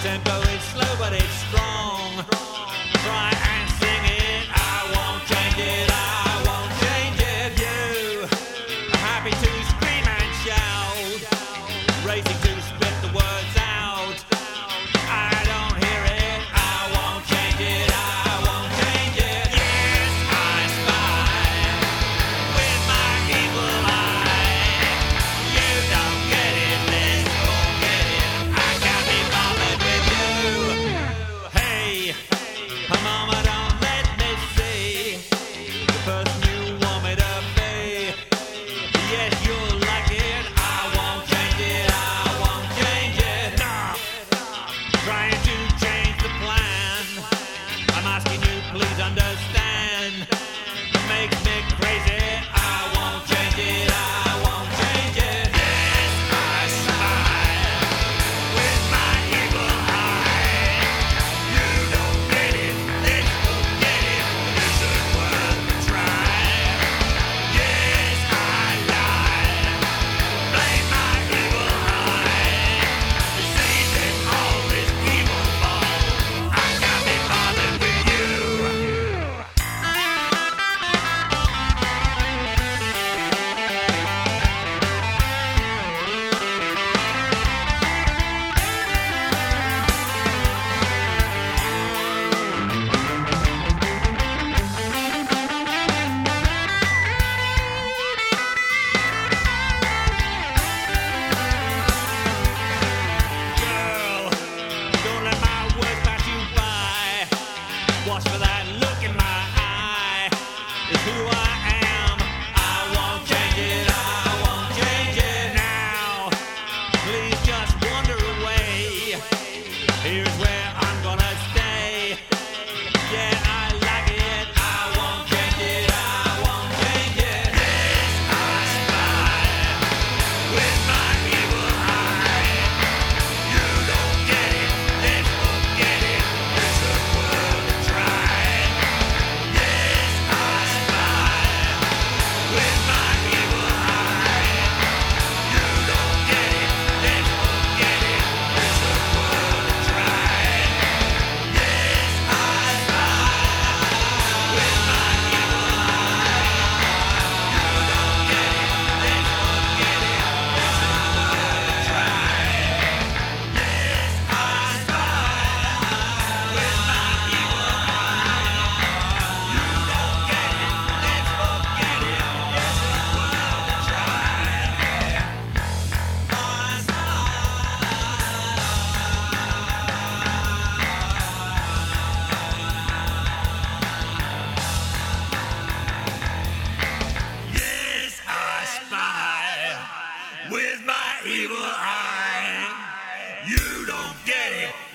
tempo is slow but it's strong. Try and sing it. I won't change it. I won't change it. You are happy to scream and shout, racing to spit the words out. I don't hear it. I won't change it. I won't change it. Yes, I spy with my evil eye. You don't get it. This won't get it. I can't be bothered with you. Hey, mama, don't let me see the person you want me to be. Yes, you'll like it. I won't change it. I won't change it. No. Trying to change the plan. I'm asking you, please understand. It makes me crazy. I won't change it. I won't change it. Yes, I spy with my evil eye. You don't get it. This won't get it. This is worth a try. Yes, I lie. Blame my evil eye. Seizing all this evil fall. I can't be bothered with you. Girl, don't let my words pass you by. Watch for that look in my eye. It's who I am. I won't change it. I won't change it now. Please just wander away. Here's where I'm gonna stay. Yeah, I like it. I won't change it. I won't change it. Yes, I spy with my evil eye. You don't get it. This won't get it. This is worth a try. Yes, I spy with my evil eye. You don't get it. This won't get it. This is worth a try. Yes, I spy with my evil eye. You don't get it. This won't get it. This is worth a try. Yes, I spy with my evil eye. You don't get it. This won't get it. This is worth a try. Yes, I spy with my evil eye. You don't get it.